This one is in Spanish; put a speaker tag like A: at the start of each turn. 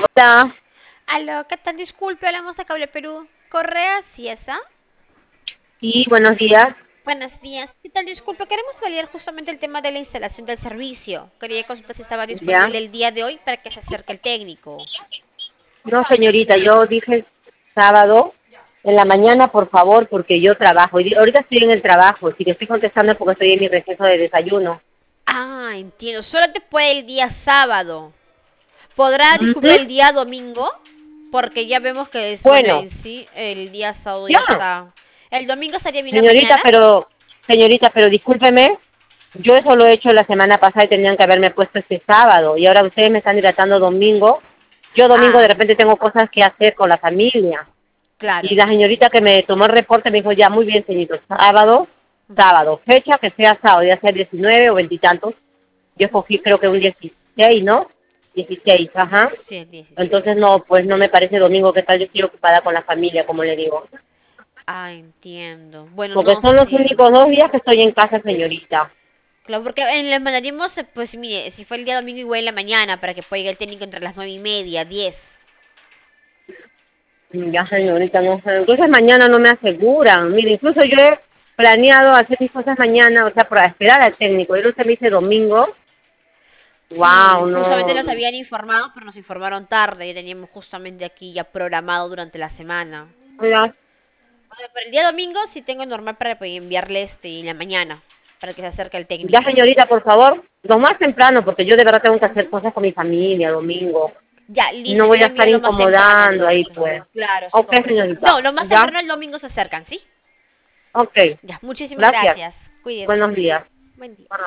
A: Hola,
B: Aló, ¿qué tal? Disculpe, hablamos de Cable Perú. Correa Ciesa.
A: sí, buenos días.
B: Buenos días. ¿Qué tal? Disculpe, queremos validar justamente el tema de la instalación del servicio. Quería consultar si estaba
A: Ya.
B: disponible el día de hoy para que se acerque el técnico.
A: No, señorita, yo dije sábado en la mañana, por favor, porque yo trabajo. Y ahorita estoy en el trabajo, si le estoy contestando es porque estoy en mi receso de desayuno.
B: Ah, entiendo. Solo te puede el día sábado. ¿Podrá,
A: Ujú.
B: disculpe, el día domingo? Porque ya vemos que es, bueno,
A: Bueno,
B: en sí, el día sábado ya
A: ya,
B: está. ¿El domingo estaría bien la
A: señorita,
B: mañana?
A: señorita, pero discúlpeme, yo eso lo he hecho la semana pasada y tenían que haberme puesto este sábado. Y ahora ustedes me están dilatando domingo. Yo domingo de
B: Ah,
A: repente tengo cosas que hacer con la familia.
B: claro,
A: Y la
B: entiendo.
A: señorita que me tomó el reporte me dijo, ya, muy bien, señorito,
B: Ujú,
A: sábado, fecha que sea sábado, ya sea 19 o veintitantos. Yo escogí
B: ujú.
A: creo que un 16, ¿no? 16, ajá.
B: Sí, el 16.
A: Entonces no, pues no me parece domingo, ¿qué tal? Yo estoy ocupada con la familia, como le digo.
B: Ah, entiendo. Bueno,
A: Porque
B: no,
A: son los
B: sí.
A: únicos 2 días que estoy en casa, señorita.
B: Claro, porque le mandaríamos, pues mire, si fue el día domingo igual en la mañana, para que pueda llegar el técnico entre las 9:30, 10.
A: Ya, señorita, no sé. Entonces mañana no me aseguran. Mire, incluso yo he planeado hacer mis cosas mañana, o sea, para esperar al técnico. Y usted me dice domingo.
B: Sí,
A: Wow,
B: justamente
A: no.
B: nos habían informado, pero nos informaron tarde y teníamos justamente aquí ya programado durante la semana.
A: Oiga,
B: O sea, para el día domingo sí tengo normal para poder enviarle en la mañana, para que se acerque el
A: ya,
B: técnico.
A: señorita, por favor, lo más temprano, porque yo de verdad tengo que hacer
B: Ujú.
A: cosas con mi familia, domingo.
B: Ya, listo,
A: No
B: yo
A: voy
B: le
A: a
B: envío
A: estar
B: lo más temprano
A: incomodando ahí,
B: entonces.
A: pues.
B: Claro, sí
A: Ok,
B: comprendo. No,
A: señorita,
B: lo más
A: ya,
B: temprano el domingo se acercan, ¿sí?
A: ok,
B: Ya, muchísimas
A: gracias.
B: gracias. Cuídese.
A: Buenos días.
B: Buen día.